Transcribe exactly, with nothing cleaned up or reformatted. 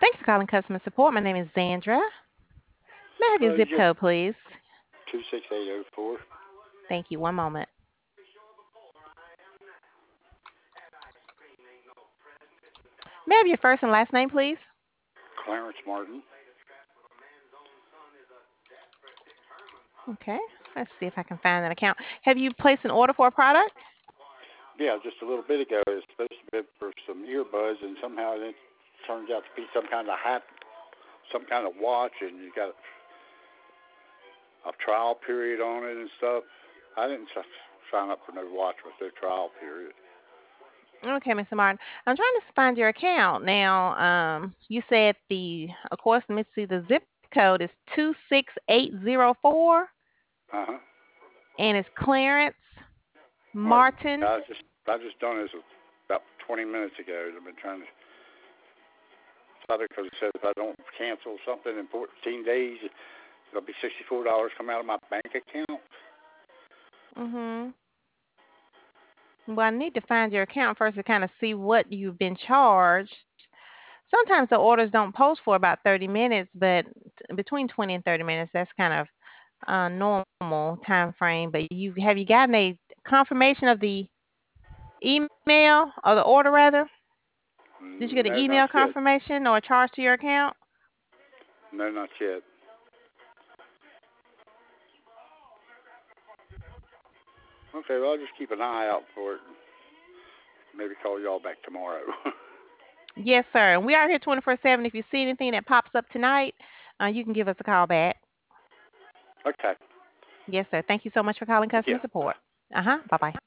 Thanks for calling customer support. My name is Zandra. May I have your Uh, you zip just code, please? two six eight zero four. Thank you. One moment. May I have your first and last name, please? Clarence Martin. Okay. Let's see if I can find that account. Have you placed an order for a product? Yeah, just a little bit ago, it was supposed to be for some earbuds, and somehow it turns out to be some kind of hat, some kind of watch, and you got a trial period on it and stuff. I didn't s- sign up for no watch with no trial period. Okay, Mister Martin. I'm trying to find your account now. Um, you said the, of course, let me see. The zip code is two six eight zero four, Uh huh. and it's Clarence Martin. Martin. I just I just done this about twenty minutes ago. I've been trying to stop it because it says if I don't cancel something in fourteen days, it'll be sixty-four dollars come out of my bank account. Mm-hmm. Well, I need to find your account first to kind of see what you've been charged. Sometimes the orders don't post for about thirty minutes, but between twenty and thirty minutes, that's kind of uh, normal time frame. But you have you gotten a confirmation of the email or the order rather? Did you get an No, not email yet. confirmation or a charge to your account? No, not yet. Okay, well, I'll just keep an eye out for it. Maybe call y'all back tomorrow. Yes, sir. And we are here twenty-four seven. If you see anything that pops up tonight, uh, you can give us a call back. Okay. Yes, sir. Thank you so much for calling Thank you. customer support. Uh huh. Bye bye.